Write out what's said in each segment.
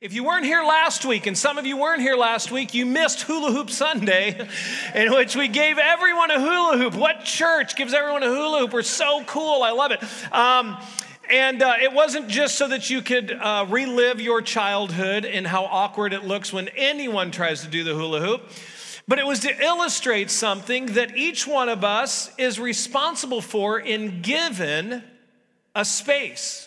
If you weren't here last week, and some of you weren't here last week, you missed Hula Hoop Sunday, in which we gave everyone a hula hoop. What church gives everyone a hula hoop? We're so cool. I love it. It wasn't just so that you could relive your childhood and how awkward it looks when anyone tries to do the hula hoop, but it was to illustrate something that each one of us is responsible for in given a space.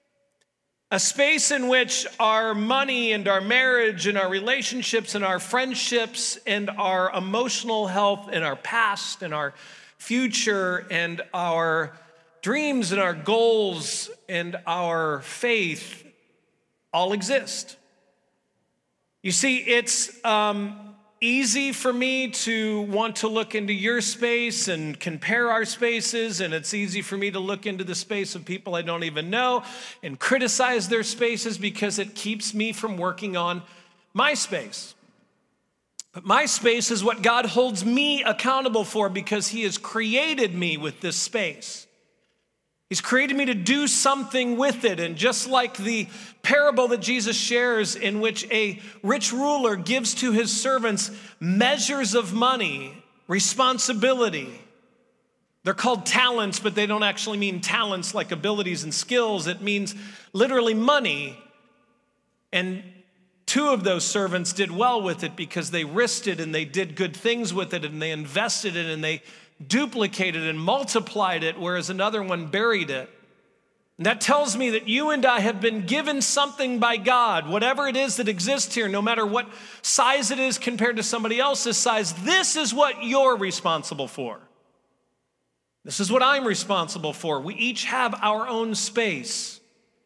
A space in which our money and our marriage and our relationships and our friendships and our emotional health and our past and our future and our dreams and our goals and our faith all exist. You see, it's easy for me to want to look into your space and compare our spaces, and it's easy for me to look into the space of people I don't even know and criticize their spaces because it keeps me from working on my space. But my space is what God holds me accountable for because He has created me with this space. He's created me to do something with it. And just like the parable that Jesus shares in which a rich ruler gives to his servants measures of money, responsibility. They're called talents, but they don't actually mean talents like abilities and skills. It means literally money. And two of those servants did well with it because they risked it and they did good things with it and they invested it and they duplicated and multiplied it, whereas another one buried it. And that tells me that you and I have been given something by God, whatever it is that exists here, no matter what size it is compared to somebody else's size, this is what you're responsible for. This is what I'm responsible for. We each have our own space.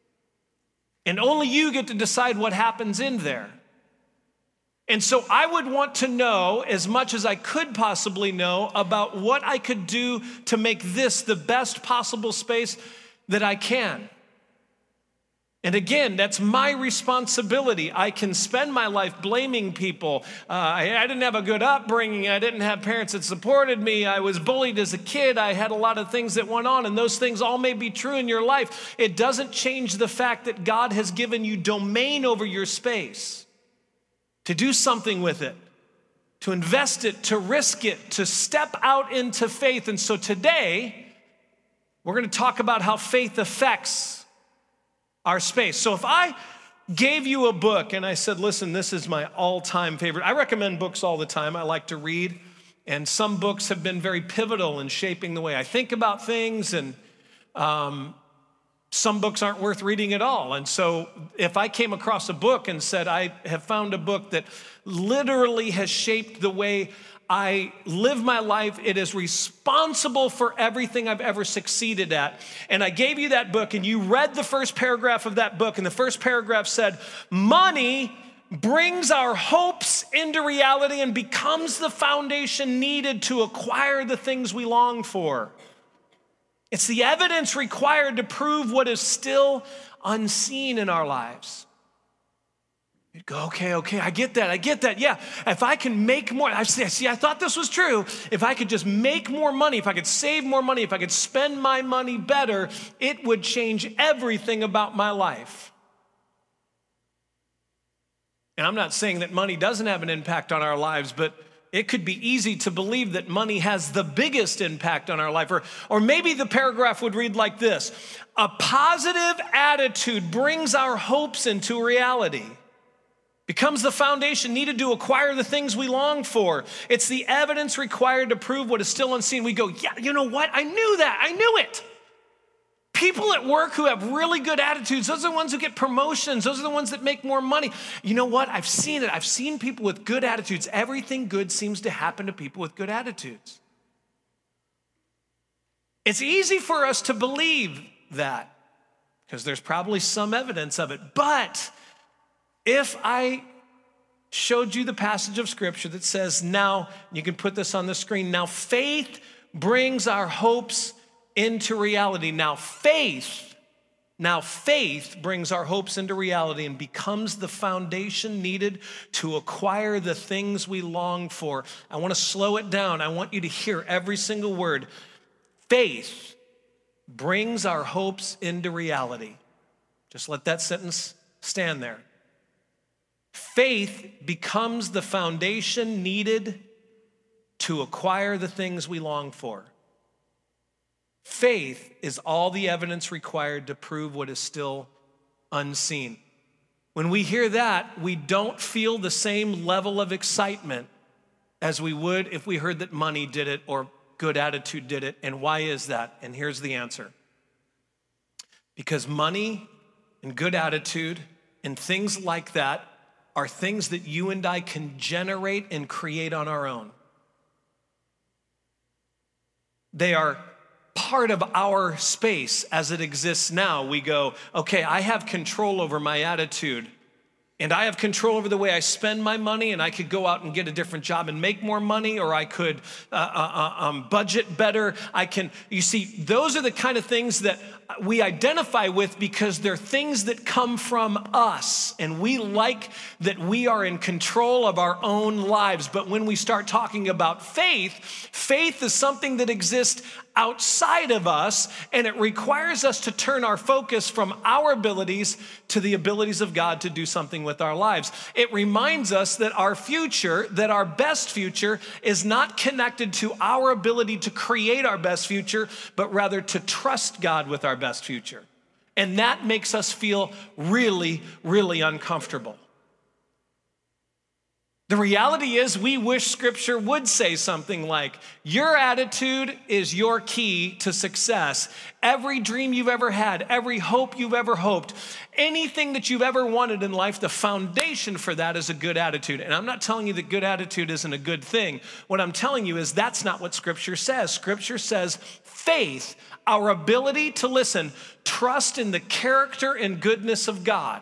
And only you get to decide what happens in there. And so I would want to know as much as I could possibly know about what I could do to make this the best possible space that I can. And again, that's my responsibility. I can spend my life blaming people. I didn't have a good upbringing. I didn't have parents that supported me. I was bullied as a kid. I had a lot of things that went on, and those things all may be true in your life. It doesn't change the fact that God has given you domain over your space. To do something with it, to invest it, to risk it, to step out into faith. And so today, we're going to talk about how faith affects our space. So if I gave you a book and I said, listen, this is my all-time favorite. I recommend books all the time. I like to read. And some books have been very pivotal in shaping the way I think about things. And some books aren't worth reading at all. And so if I came across a book and said, I have found a book that literally has shaped the way I live my life, it is responsible for everything I've ever succeeded at. And I gave you that book and you read the first paragraph of that book, and the first paragraph said, money brings our hopes into reality and becomes the foundation needed to acquire the things we long for. It's the evidence required to prove what is still unseen in our lives. You'd go, okay, I get that. Yeah, if I can make more, I thought this was true. If I could just make more money, if I could save more money, if I could spend my money better, it would change everything about my life. And I'm not saying that money doesn't have an impact on our lives, but it could be easy to believe that money has the biggest impact on our life. Or maybe the paragraph would read like this: a positive attitude brings our hopes into reality, becomes the foundation needed to acquire the things we long for. It's the evidence required to prove what is still unseen. We go, yeah, you know what? I knew that. I knew it. People at work who have really good attitudes, those are the ones who get promotions. Those are the ones that make more money. You know what? I've seen it. I've seen people with good attitudes. Everything good seems to happen to people with good attitudes. It's easy for us to believe that because there's probably some evidence of it. But if I showed you the passage of Scripture that says, now, you can put this on the screen, now faith brings our hopes into reality. Now faith brings our hopes into reality and becomes the foundation needed to acquire the things we long for. I want to slow it down. I want you to hear every single word. Faith brings our hopes into reality. Just let that sentence stand there. Faith becomes the foundation needed to acquire the things we long for. Faith is all the evidence required to prove what is still unseen. When we hear that, we don't feel the same level of excitement as we would if we heard that money did it or good attitude did it. And why is that? And here's the answer. Because money and good attitude and things like that are things that you and I can generate and create on our own. They are part of our space as it exists now. We go, okay, I have control over my attitude, and I have control over the way I spend my money, and I could go out and get a different job and make more money, or I could budget better. You see, those are the kind of things that we identify with because they're things that come from us, and we like that we are in control of our own lives. But when we start talking about faith, faith is something that exists outside of us, and it requires us to turn our focus from our abilities to the abilities of God to do something with our lives. It reminds us that our future, that our best future, is not connected to our ability to create our best future, but rather to trust God with our best future. And that makes us feel really, really uncomfortable. The reality is we wish Scripture would say something like, your attitude is your key to success. Every dream you've ever had, every hope you've ever hoped, anything that you've ever wanted in life, the foundation for that is a good attitude. And I'm not telling you that good attitude isn't a good thing. What I'm telling you is that's not what Scripture says. Scripture says faith, our ability to listen, trust in the character and goodness of God.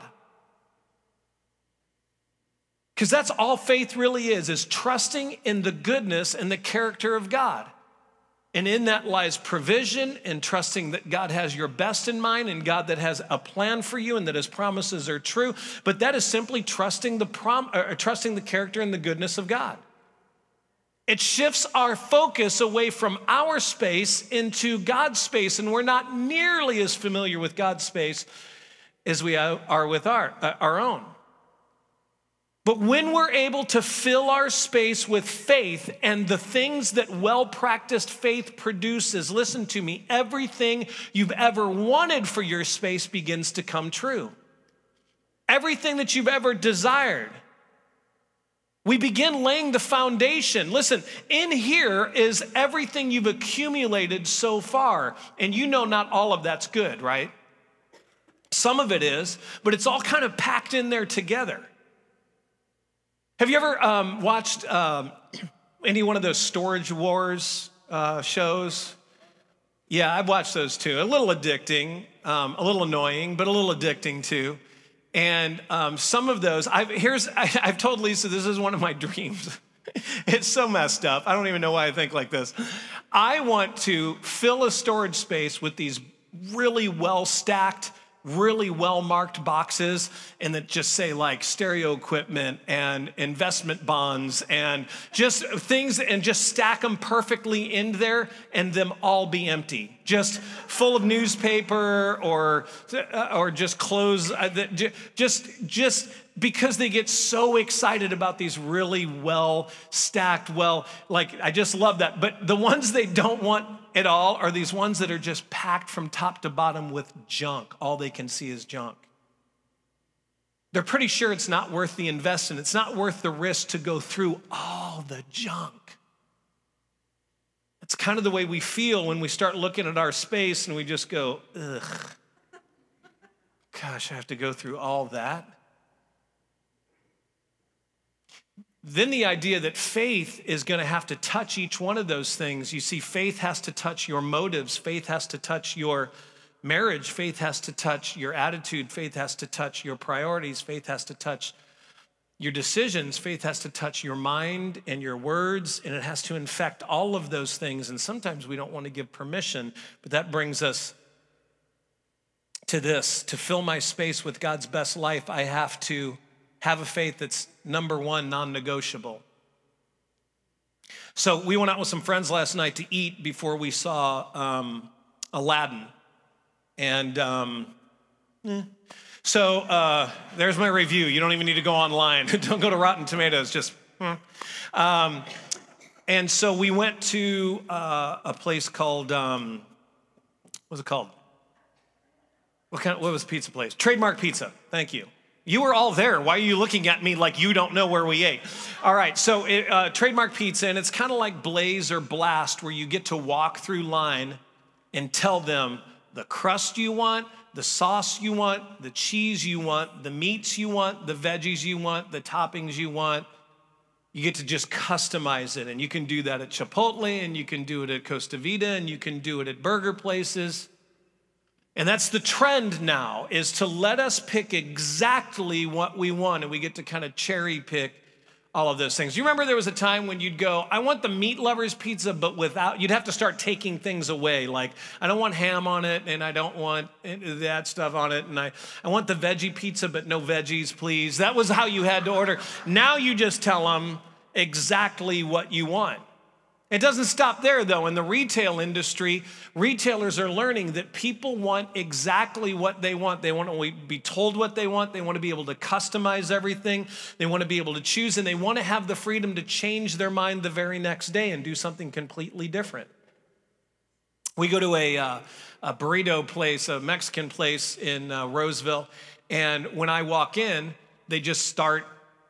Because that's all faith really is trusting in the goodness and the character of God. And in that lies provision and trusting that God has your best in mind and God that has a plan for you and that his promises are true. But that is simply trusting the character and the goodness of God. It shifts our focus away from our space into God's space, and we're not nearly as familiar with God's space as we are with our own. But when we're able to fill our space with faith and the things that well-practiced faith produces, listen to me, everything you've ever wanted for your space begins to come true. Everything that you've ever desired. We begin laying the foundation. Listen, in here is everything you've accumulated so far. And you know not all of that's good, right? Some of it is, but it's all kind of packed in there together. Have you ever watched any one of those Storage Wars shows? Yeah, I've watched those too. A little addicting, a little annoying, but a little addicting too. And some of those, I've told Lisa this is one of my dreams. It's so messed up. I don't even know why I think like this. I want to fill a storage space with these really well-stacked, really well-marked boxes and that just say like stereo equipment and investment bonds and just things and just stack them perfectly in there and them all be empty. Just full of newspaper or just clothes, just because they get so excited about these really well-stacked, I just love that. But the ones they don't want at all are these ones that are just packed from top to bottom with junk. All they can see is junk. They're pretty sure it's not worth the investment. It's not worth the risk to go through all the junk. It's kind of the way we feel when we start looking at our space and we just go, ugh, gosh, I have to go through all that. Then the idea that faith is going to have to touch each one of those things. You see, faith has to touch your motives. Faith has to touch your marriage. Faith has to touch your attitude. Faith has to touch your priorities. Faith has to touch your decisions. Faith has to touch your mind and your words, and it has to infect all of those things. And sometimes we don't want to give permission, but that brings us to this. To fill my space with God's best life, I have to have a faith that's number one, non-negotiable. So we went out with some friends last night to eat before we saw Aladdin. And So there's my review. You don't even need to go online. Don't go to Rotten Tomatoes. Just. And so we went to a place called, what was it called? What was the pizza place? Trademark Pizza. Thank you. You were all there. Why are you looking at me like you don't know where we ate? All right, so Trademark Pizza, and it's kind of like Blaze or Blast, where you get to walk through line and tell them the crust you want, the sauce you want, the cheese you want, the meats you want, the veggies you want, the toppings you want. You get to just customize it, and you can do that at Chipotle, and you can do it at Costa Vida, and you can do it at burger places. And that's the trend now, is to let us pick exactly what we want, and we get to kind of cherry pick all of those things. You remember there was a time when you'd go, I want the meat lovers pizza, but without, you'd have to start taking things away. Like, I don't want ham on it, and I don't want that stuff on it, and I want the veggie pizza, but no veggies, please. That was how you had to order. Now you just tell them exactly what you want. It doesn't stop there, though. In the retail industry, retailers are learning that people want exactly what they want. They want to be told what they want. They want to be able to customize everything. They want to be able to choose, and they want to have the freedom to change their mind the very next day and do something completely different. We go to a burrito place, a Mexican place in Roseville, and when I walk in, they just start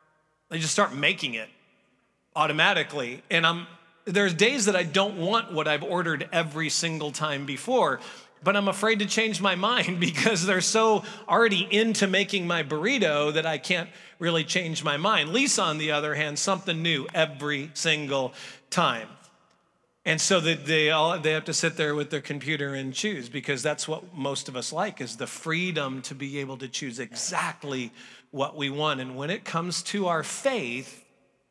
making it automatically, and there's days that I don't want what I've ordered every single time before, but I'm afraid to change my mind because they're so already into making my burrito that I can't really change my mind. Lisa, on the other hand, something new every single time. And so that they have to sit there with their computer and choose, because that's what most of us like, is the freedom to be able to choose exactly what we want. And when it comes to our faith,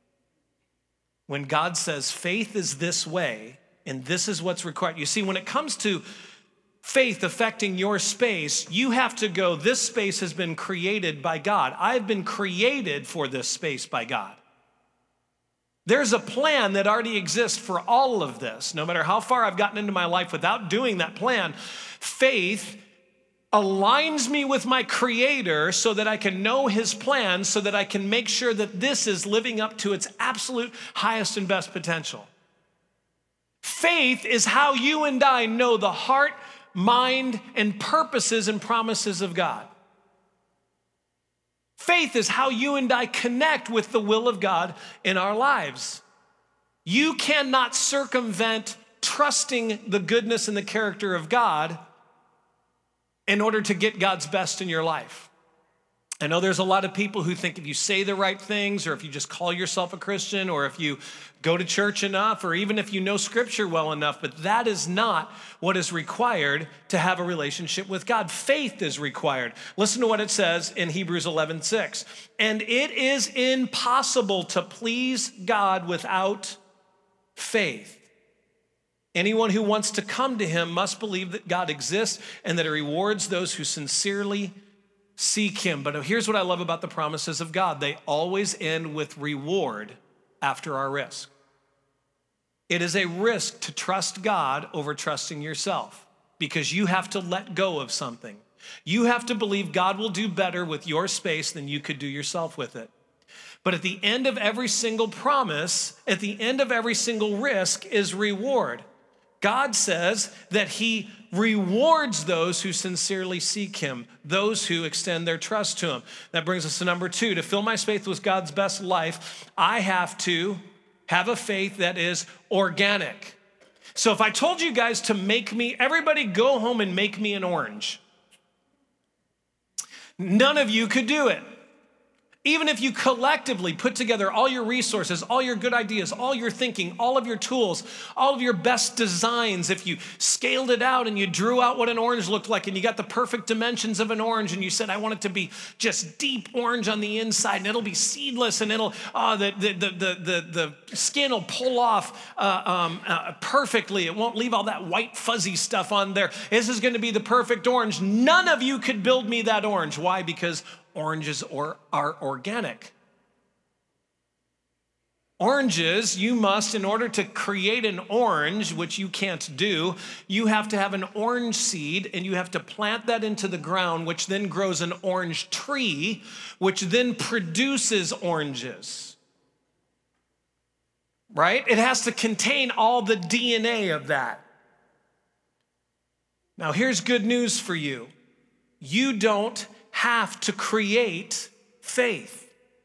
when God says faith is this way, and this is what's required. You see, when it comes to faith affecting your space, you have to go, this space has been created by God. I've been created for this space by God. There's a plan that already exists for all of this. No matter how far I've gotten into my life without doing that plan, faith aligns me with my Creator so that I can know His plan, so that I can make sure that this is living up to its absolute highest and best potential. Faith is how you and I know the heart, mind, and purposes and promises of God. Faith is how you and I connect with the will of God in our lives. You cannot circumvent trusting the goodness and the character of God in order to get God's best in your life. I know there's a lot of people who think if you say the right things, or if you just call yourself a Christian, or if you go to church enough, or even if you know Scripture well enough, but that is not what is required to have a relationship with God. Faith is required. Listen to what it says in Hebrews 11:6. And it is impossible to please God without faith. Anyone who wants to come to Him must believe that God exists and that He rewards those who sincerely seek Him. But here's what I love about the promises of God. They always end with reward after our risk. It is a risk to trust God over trusting yourself, because you have to let go of something. You have to believe God will do better with your space than you could do yourself with it. But at the end of every single promise, at the end of every single risk is reward. God says that He rewards those who sincerely seek Him, those who extend their trust to Him. That brings us to number 2. To fill my faith with God's best life, I have to have a faith that is organic. So if I told you guys to make me, everybody go home and make me an orange, none of you could do it. Even if you collectively put together all your resources, all your good ideas, all your thinking, all of your tools, all of your best designs, if you scaled it out and you drew out what an orange looked like and you got the perfect dimensions of an orange and you said, I want it to be just deep orange on the inside and it'll be seedless and it'll, the skin will pull off perfectly. It won't leave all that white fuzzy stuff on there. This is going to be the perfect orange. None of you could build me that orange. Why? Because oranges are organic. Oranges, you must, in order to create an orange, which you can't do, you have to have an orange seed and you have to plant that into the ground, which then grows an orange tree, which then produces oranges. Right? It has to contain all the DNA of that. Now, here's good news for you. You don't have to create faith.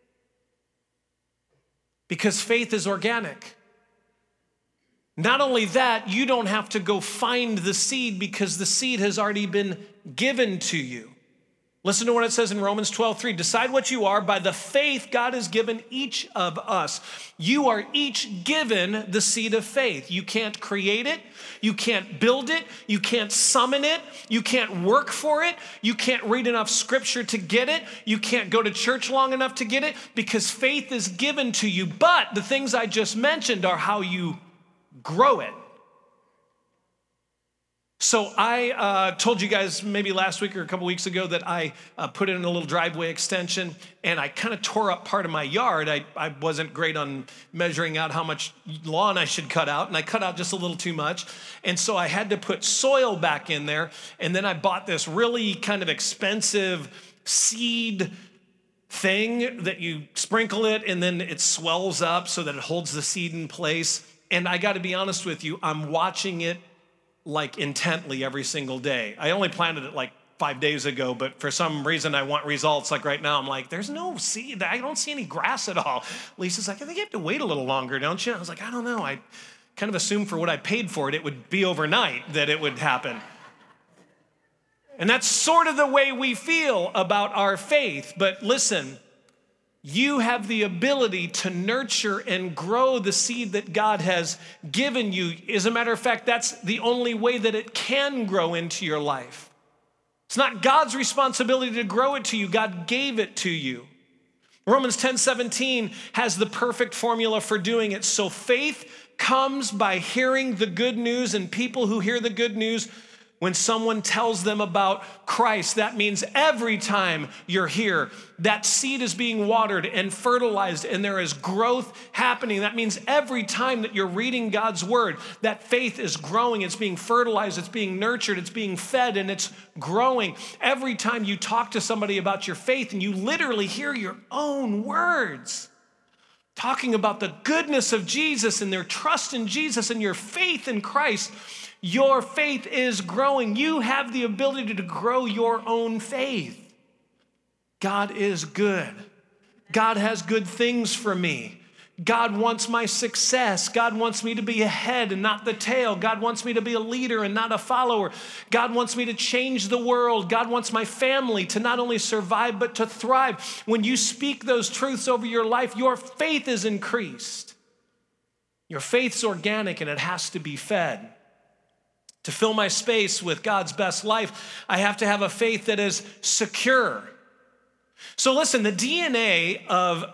Because faith is organic. Not only that, you don't have to go find the seed because the seed has already been given to you. Listen to what it says in Romans 12:3. Decide what you are by the faith God has given each of us. You are each given the seed of faith. You can't create it. You can't build it. You can't summon it. You can't work for it. You can't read enough scripture to get it. You can't go to church long enough to get it because faith is given to you. But the things I just mentioned are how you grow it. So I told you guys maybe last week or a couple weeks ago that I put in a little driveway extension and I kind of tore up part of my yard. I wasn't great on measuring out how much lawn I should cut out, and I cut out just a little too much. And so I had to put soil back in there, and then I bought this really kind of expensive seed thing that you sprinkle it and then it swells up so that it holds the seed in place. And I got to be honest with you, I'm watching it like intently every single day. I only planted it like 5 days ago, but for some reason I want results. Like right now, I'm like, there's no seed. I don't see any grass at all. Lisa's like, I think you have to wait a little longer, don't you? I was like, I don't know. I kind of assumed for what I paid for it, it would be overnight that it would happen. And that's sort of the way we feel about our faith. But listen, you have the ability to nurture and grow the seed that God has given you. As a matter of fact, that's the only way that it can grow into your life. It's not God's responsibility to grow it to you. God gave it to you. Romans 10:17 has the perfect formula for doing it. So faith comes by hearing the good news, and people who hear the good news, when someone tells them about Christ, that means every time you're here, that seed is being watered and fertilized and there is growth happening. That means every time that you're reading God's word, that faith is growing, it's being fertilized, it's being nurtured, it's being fed, and it's growing. Every time you talk to somebody about your faith and you literally hear your own words talking about the goodness of Jesus and their trust in Jesus and your faith in Christ, your faith is growing. You have the ability to grow your own faith. God is good. God has good things for me. God wants my success. God wants me to be a head and not the tail. God wants me to be a leader and not a follower. God wants me to change the world. God wants my family to not only survive, but to thrive. When you speak those truths over your life, your faith is increased. Your faith's organic and it has to be fed. To fill my space with God's best life, I have to have a faith that is secure. So listen, the DNA of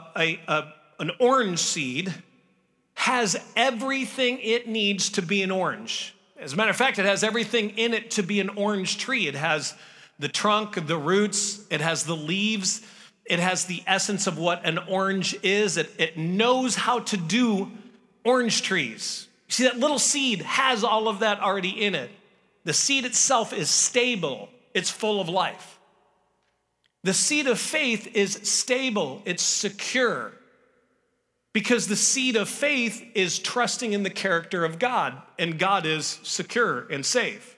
an orange seed has everything it needs to be an orange. As a matter of fact, it has everything in it to be an orange tree. It has the trunk, the roots, it has the leaves, it has the essence of what an orange is. It knows how to do orange trees. You see, that little seed has all of that already in it. The seed itself is stable. It's full of life. The seed of faith is stable. It's secure. Because the seed of faith is trusting in the character of God, and God is secure and safe.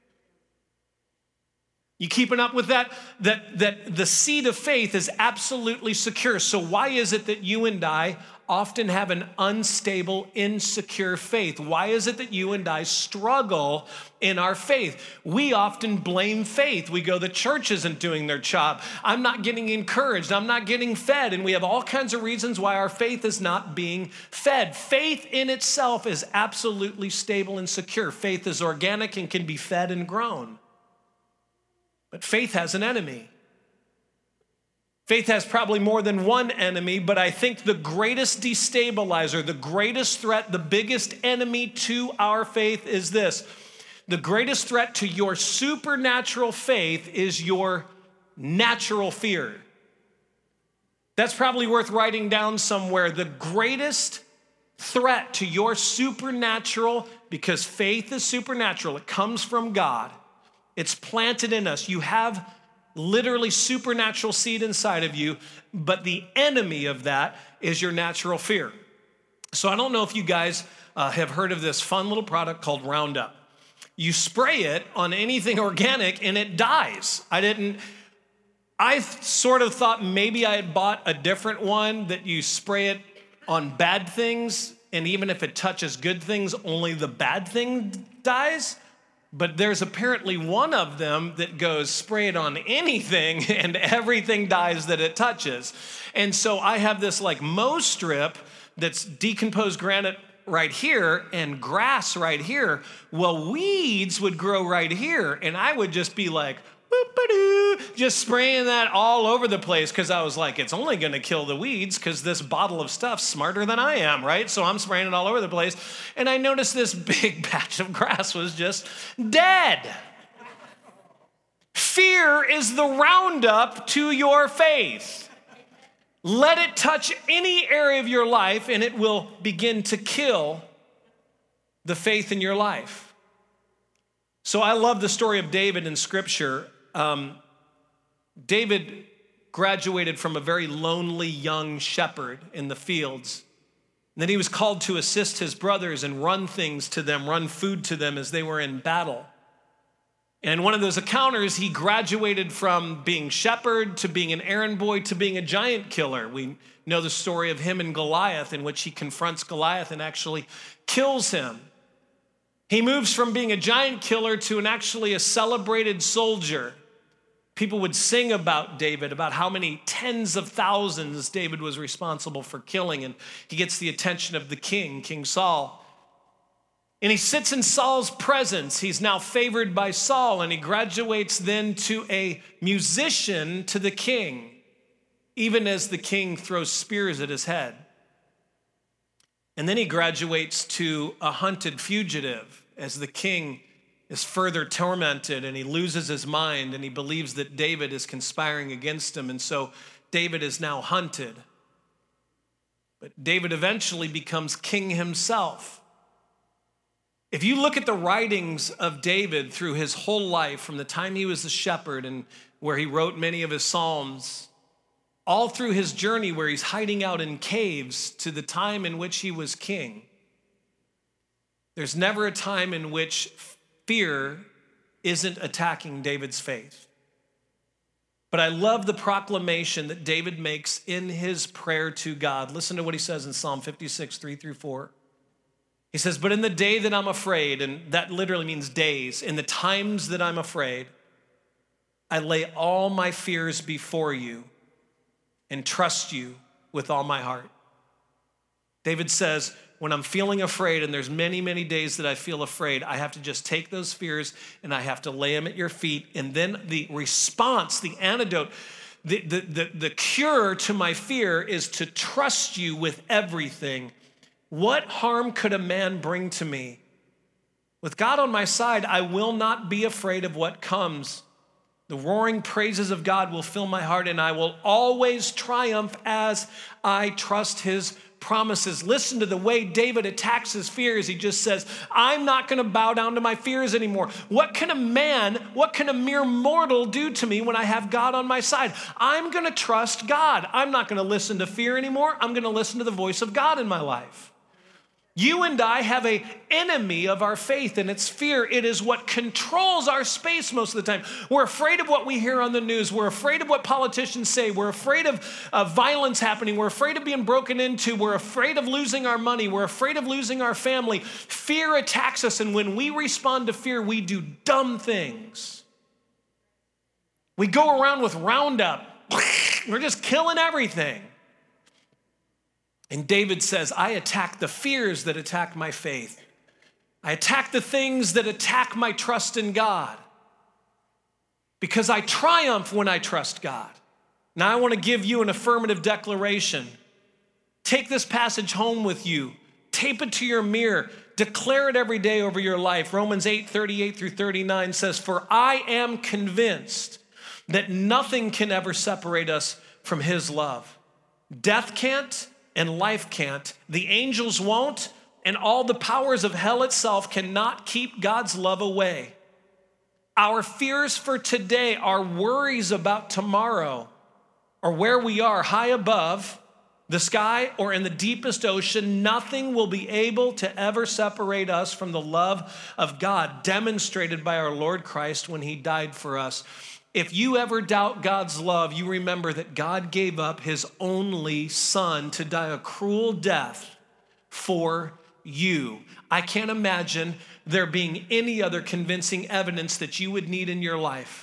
You keeping up with that? That the seed of faith is absolutely secure. So why is it that you and I often have an unstable, insecure faith? Why is it that you and I struggle in our faith? We often blame faith. We go, the church isn't doing their job. I'm not getting encouraged. I'm not getting fed. And we have all kinds of reasons why our faith is not being fed. Faith in itself is absolutely stable and secure. Faith is organic and can be fed and grown. But faith has an enemy. Faith has probably more than one enemy, but I think the greatest destabilizer, the greatest threat, the biggest enemy to our faith is this. The greatest threat to your supernatural faith is your natural fear. That's probably worth writing down somewhere. The greatest threat to your supernatural, because faith is supernatural, it comes from God. It's planted in us. You have literally supernatural seed inside of you, but the enemy of that is your natural fear. So I don't know if you guys have heard of this fun little product called Roundup. You spray it on anything organic and it dies. I sort of thought maybe I had bought a different one that you spray it on bad things, and even if it touches good things, only the bad thing dies. But there's apparently one of them that goes spray it on anything and everything dies that it touches. And so I have this like mow strip that's decomposed granite right here and grass right here. Well, weeds would grow right here, and I would just be like, just spraying that all over the place because I was like, it's only going to kill the weeds because this bottle of stuff's smarter than I am, right? So I'm spraying it all over the place. And I noticed this big patch of grass was just dead. Fear is the Roundup to your faith. Let it touch any area of your life and it will begin to kill the faith in your life. So I love the story of David in Scripture. David graduated from a very lonely young shepherd in the fields. And then he was called to assist his brothers and run things to them, run food to them as they were in battle. And one of those encounters, he graduated from being shepherd to being an errand boy to being a giant killer. We know the story of him and Goliath, in which he confronts Goliath and actually kills him. He moves from being a giant killer to actually a celebrated soldier. People would sing about David, about how many tens of thousands David was responsible for killing, and he gets the attention of the king, King Saul. And he sits in Saul's presence. He's now favored by Saul, and he graduates then to a musician to the king, even as the king throws spears at his head. And then he graduates to a hunted fugitive as the king is further tormented and he loses his mind and he believes that David is conspiring against him. And so David is now hunted. But David eventually becomes king himself. If you look at the writings of David through his whole life, from the time he was a shepherd and where he wrote many of his Psalms, all through his journey where he's hiding out in caves to the time in which he was king, there's never a time in which fear isn't attacking David's faith. But I love the proclamation that David makes in his prayer to God. Listen to what he says in Psalm 56, 3-4. He says, but in the day that I'm afraid, and that literally means days, in the times that I'm afraid, I lay all my fears before you and trust you with all my heart. David says, when I'm feeling afraid, and there's many, many days that I feel afraid, I have to just take those fears and I have to lay them at your feet. And then the response, the antidote, the cure to my fear is to trust you with everything. What harm could a man bring to me? With God on my side, I will not be afraid of what comes. The roaring praises of God will fill my heart, and I will always triumph as I trust his promises. Listen to the way David attacks his fears. He just says, I'm not going to bow down to my fears anymore. What can a mere mortal do to me when I have God on my side? I'm going to trust God. I'm not going to listen to fear anymore. I'm going to listen to the voice of God in my life. You and I have an enemy of our faith, and it's fear. It is what controls our space most of the time. We're afraid of what we hear on the news. We're afraid of what politicians say. We're afraid of violence happening. We're afraid of being broken into. We're afraid of losing our money. We're afraid of losing our family. Fear attacks us, and when we respond to fear, we do dumb things. We go around with Roundup. We're just killing everything. And David says, I attack the fears that attack my faith. I attack the things that attack my trust in God. Because I triumph when I trust God. Now I want to give you an affirmative declaration. Take this passage home with you. Tape it to your mirror. Declare it every day over your life. Romans 8:38-39 says, for I am convinced that nothing can ever separate us from his love. Death can't and life can't. The angels won't, and all the powers of hell itself cannot keep God's love away. Our fears for today, our worries about tomorrow, or where we are high above the sky or in the deepest ocean, nothing will be able to ever separate us from the love of God demonstrated by our Lord Christ when he died for us. If you ever doubt God's love, you remember that God gave up his only son to die a cruel death for you. I can't imagine there being any other convincing evidence that you would need in your life.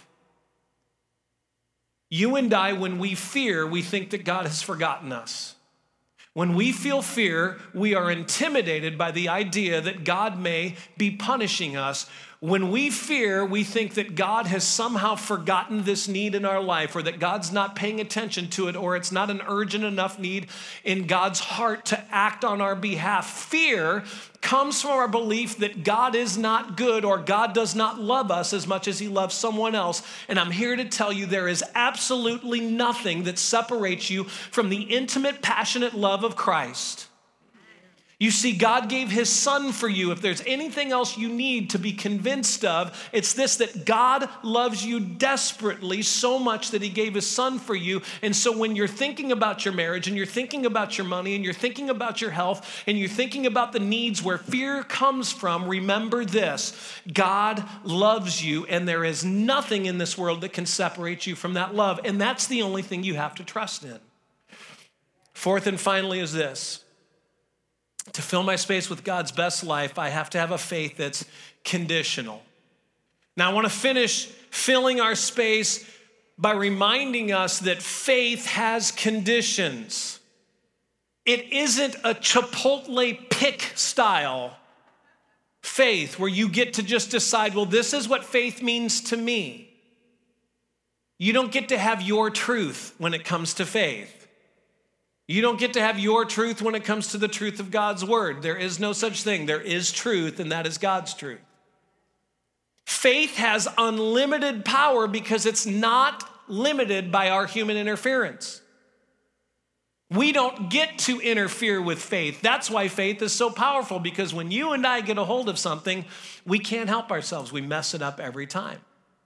You and I, when we fear, we think that God has forgotten us. When we feel fear, we are intimidated by the idea that God may be punishing us. When we fear, we think that God has somehow forgotten this need in our life, or that God's not paying attention to it, or it's not an urgent enough need in God's heart to act on our behalf. Fear comes from our belief that God is not good, or God does not love us as much as he loves someone else. And I'm here to tell you there is absolutely nothing that separates you from the intimate, passionate love of Christ. You see, God gave his son for you. If there's anything else you need to be convinced of, it's this, that God loves you desperately so much that he gave his son for you. And so when you're thinking about your marriage, and you're thinking about your money, and you're thinking about your health, and you're thinking about the needs where fear comes from, remember this: God loves you, and there is nothing in this world that can separate you from that love. And that's the only thing you have to trust in. Fourth and finally is this: to fill my space with God's best life, I have to have a faith that's conditional. Now, I want to finish filling our space by reminding us that faith has conditions. It isn't a Chipotle pick style faith where you get to just decide, well, this is what faith means to me. You don't get to have your truth when it comes to faith. You don't get to have your truth when it comes to the truth of God's word. There is no such thing. There is truth, and that is God's truth. Faith has unlimited power because it's not limited by our human interference. We don't get to interfere with faith. That's why faith is so powerful, because when you and I get a hold of something, we can't help ourselves. We mess it up every time.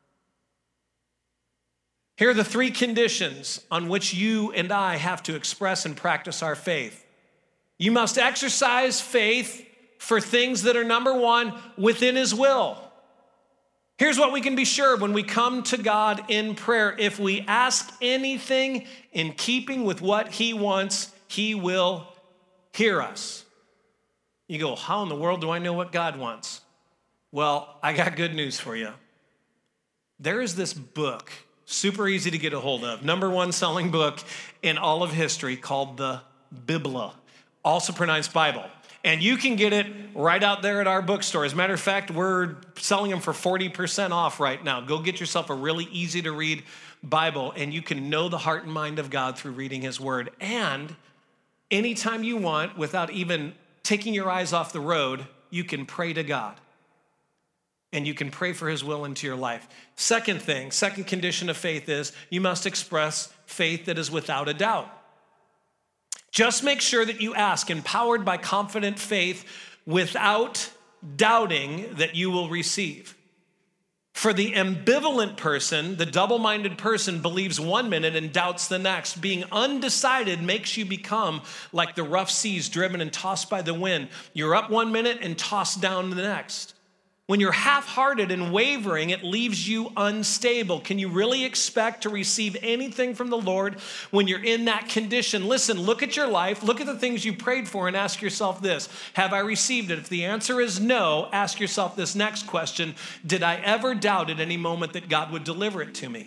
Here are the three conditions on which you and I have to express and practice our faith. You must exercise faith for things that are, number one, within his will. Here's what we can be sure when we come to God in prayer: if we ask anything in keeping with what he wants, he will hear us. You go, how in the world do I know what God wants? Well, I got good news for you. There is this book, super easy to get a hold of, number one selling book in all of history, called the Biblia, also pronounced Bible. And you can get it right out there at our bookstore. As a matter of fact, we're selling them for 40% off right now. Go get yourself a really easy to read Bible, and you can know the heart and mind of God through reading his word. And anytime you want, without even taking your eyes off the road, you can pray to God. And you can pray for his will into your life. Second condition of faith is you must express faith that is without a doubt. Just make sure that you ask, empowered by confident faith, without doubting that you will receive. For the ambivalent person, the double-minded person believes one minute and doubts the next. Being undecided makes you become like the rough seas driven and tossed by the wind. You're up one minute and tossed down the next. When you're half-hearted and wavering, it leaves you unstable. Can you really expect to receive anything from the Lord when you're in that condition? Listen, look at your life, look at the things you prayed for, and ask yourself this: have I received it? If the answer is no, ask yourself this next question: did I ever doubt at any moment that God would deliver it to me?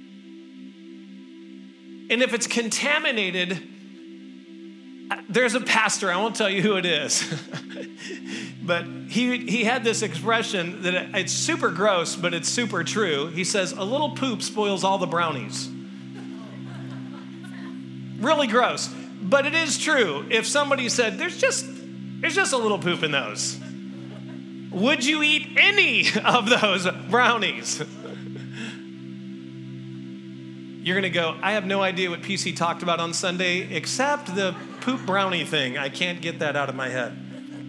And if it's contaminated, there's a pastor, I won't tell you who it is, but he had this expression that it's super gross, but it's super true. He says, a little poop spoils all the brownies. Really gross, but it is true. If somebody said, there's just a little poop in those, would you eat any of those brownies? You're going to go, I have no idea what PC talked about on Sunday except the poop brownie thing. I can't get that out of my head.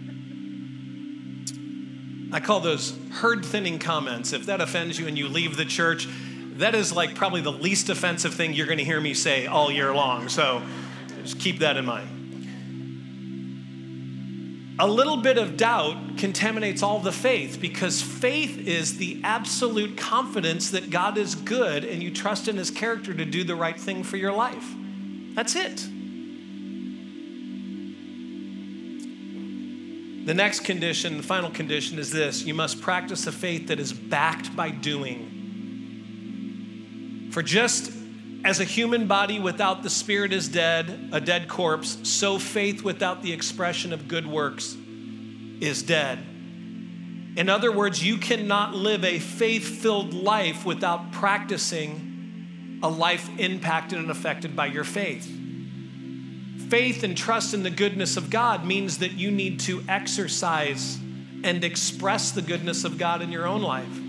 I call those herd thinning comments. If that offends you and you leave the church, that is like probably the least offensive thing you're going to hear me say all year long. So just keep that in mind. A little bit of doubt contaminates all the faith, because faith is the absolute confidence that God is good and you trust in his character to do the right thing for your life. That's it. The next condition, the final condition, is this: you must practice a faith that is backed by doing. For just as a human body without the spirit is dead, a dead corpse, so faith without the expression of good works is dead. In other words, you cannot live a faith-filled life without practicing a life impacted and affected by your faith. Faith and trust in the goodness of God means that you need to exercise and express the goodness of God in your own life.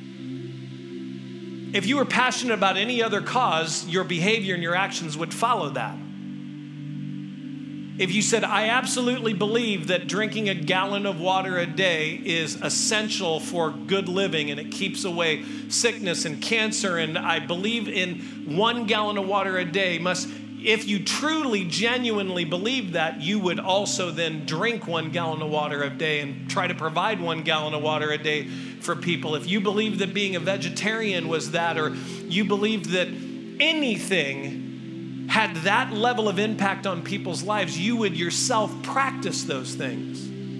If you were passionate about any other cause, your behavior and your actions would follow that. If you said, I absolutely believe that drinking a gallon of water a day is essential for good living and it keeps away sickness and cancer, and I believe in 1 gallon of water a day if you truly, genuinely believe that, you would also then drink 1 gallon of water a day and try to provide 1 gallon of water a day for people. If you believe that being a vegetarian was that, or you believed that anything had that level of impact on people's lives, you would yourself practice those things.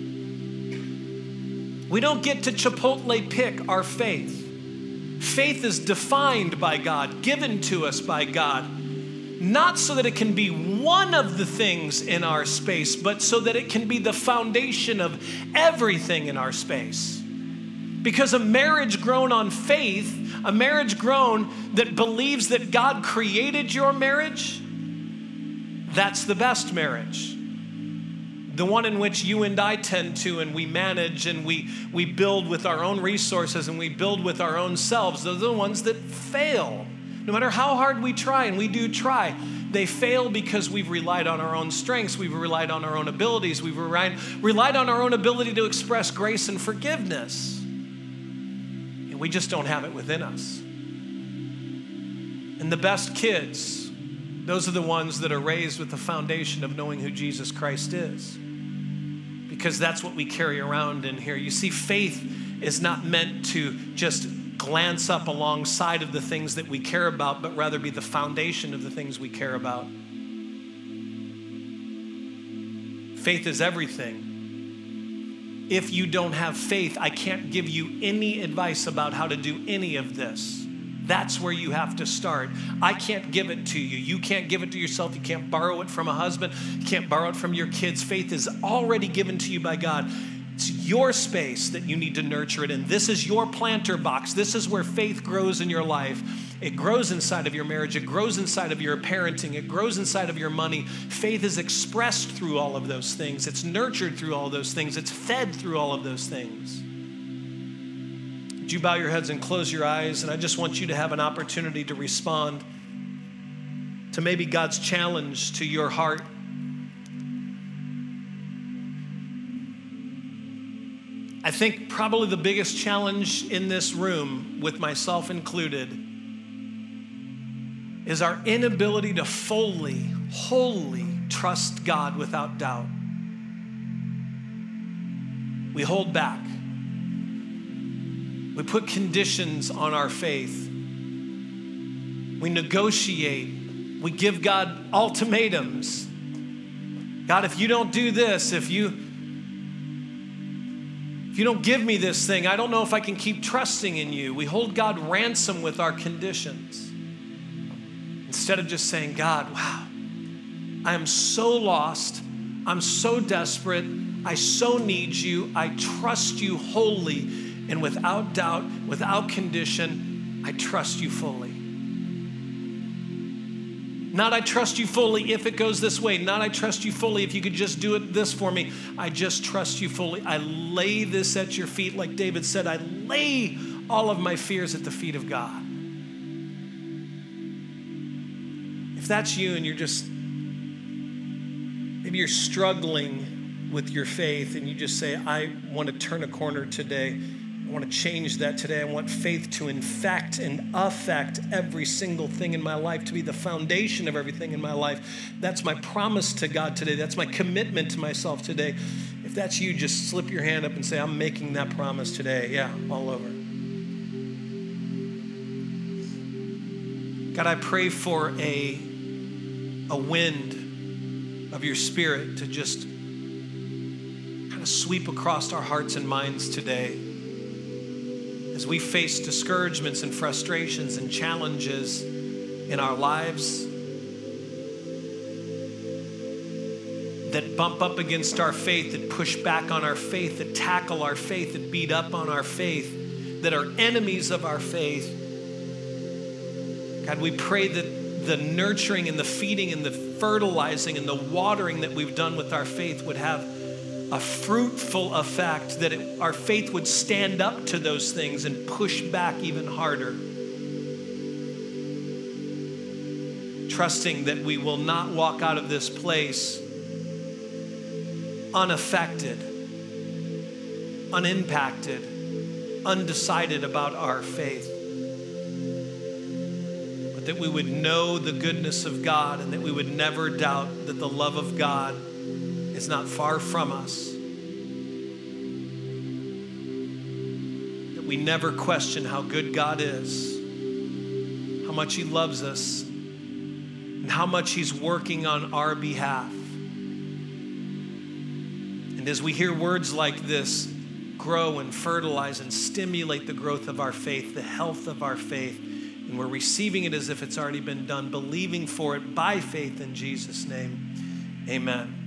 We don't get to Chipotle pick our faith. Faith is defined by God, given to us by God. Not so that it can be one of the things in our space, but so that it can be the foundation of everything in our space. Because a marriage grown on faith, a marriage grown that believes that God created your marriage, that's the best marriage. The one in which you and I tend to, and we manage and we build with our own resources and we build with our own selves. Those are the ones that fail. No matter how hard we try, and we do try, they fail because we've relied on our own strengths, we've relied on our own abilities, we've relied on our own ability to express grace and forgiveness. And we just don't have it within us. And the best kids, those are the ones that are raised with the foundation of knowing who Jesus Christ is. Because that's what we carry around in here. You see, faith is not meant to just glance up alongside of the things that we care about, but rather be the foundation of the things we care about. Faith is everything. If you don't have faith, I can't give you any advice about how to do any of this. That's where you have to start. I can't give it to you. You can't give it to yourself. You can't borrow it from a husband. You can't borrow it from your kids. Faith is already given to you by God. It's your space that you need to nurture it in. This is your planter box. This is where faith grows in your life. It grows inside of your marriage. It grows inside of your parenting. It grows inside of your money. Faith is expressed through all of those things. It's nurtured through all of those things. It's fed through all of those things. Would you bow your heads and close your eyes? And I just want you to have an opportunity to respond to maybe God's challenge to your heart. I think probably the biggest challenge in this room, with myself included, is our inability to fully, wholly trust God without doubt. We hold back. We put conditions on our faith. We negotiate. We give God ultimatums. God, if you don't do this, if you don't give me this thing, I don't know if I can keep trusting in you. We hold God ransom with our conditions. Instead of just saying, God, wow, I am so lost. I'm so desperate. I so need you. I trust you wholly and without doubt, without condition. I trust you fully. Not I trust you fully if it goes this way. Not I trust you fully if you could just do it this for me. I just trust you fully. I lay this at your feet. Like David said, I lay all of my fears at the feet of God. If that's you and maybe you're struggling with your faith and you just say, I want to turn a corner today. I want to change that today. I want faith to infect and affect every single thing in my life, to be the foundation of everything in my life. That's my promise to God today. That's my commitment to myself today. If that's you, just slip your hand up and say, I'm making that promise today. Yeah, all over. God, I pray for a wind of your Spirit to just kind of sweep across our hearts and minds today as we face discouragements and frustrations and challenges in our lives that bump up against our faith, that push back on our faith, that tackle our faith, that beat up on our faith, that are enemies of our faith. God, we pray that the nurturing and the feeding and the fertilizing and the watering that we've done with our faith would have a fruitful effect, that our faith would stand up to those things and push back even harder. Trusting that we will not walk out of this place unaffected, unimpacted, undecided about our faith. But that we would know the goodness of God and that we would never doubt that the love of God is not far from us. That we never question how good God is, how much He loves us, and how much He's working on our behalf. And as we hear words like this grow and fertilize and stimulate the growth of our faith, the health of our faith, and we're receiving it as if it's already been done, believing for it by faith in Jesus' name, amen.